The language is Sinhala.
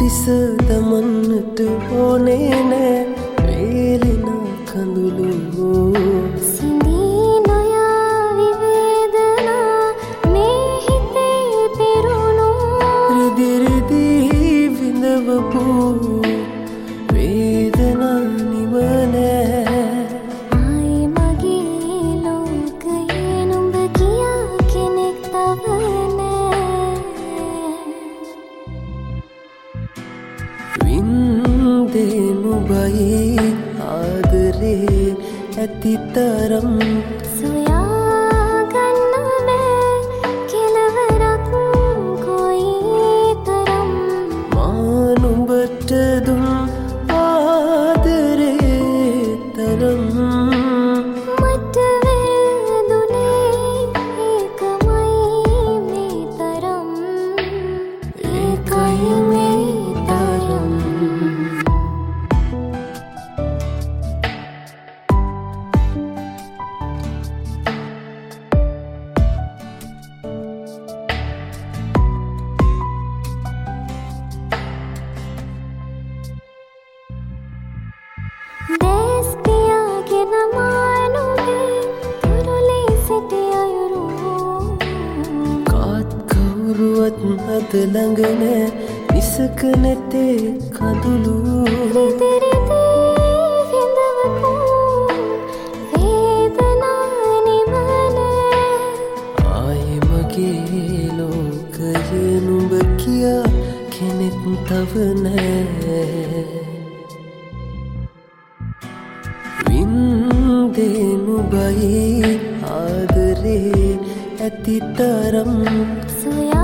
දිස දමන්නට ඕනේ නෑ වේලෙන කඳුළු සිඳී නොයා විවේදනා මේ හිතේ පිරුණු රිදි රිදි විඳවපු වේදනා නිවනෑ ආයි මගේ ලෝකයේ නුඹ කියා කෙනෙක් තව වින්දේ නුඹයි ආදරේ ඇතිතරම් සොයාගන්න බෑ කෙලවරක් කොයිතරම් මා නුඹට දුන් ආදරේ තරම් මට වැදුනේ ඒකමයි මේ තරම් ඒකයි මේ තරම් දෙස් පියාගෙන මානුගේ පුරුලේ සිටි අයුරු කාත් කවුරුවත් අත ළඟ නෑ නිසක නැතේ කඳුළු රිදි රිදි විඳවපු වේදනා නිවන ආයේ මගේ ලෝකයේ නුඹ කියා කෙනෙක් තව නෑ වින්දේ නුඹයි ආදරේ ඇතිතරම් සොයා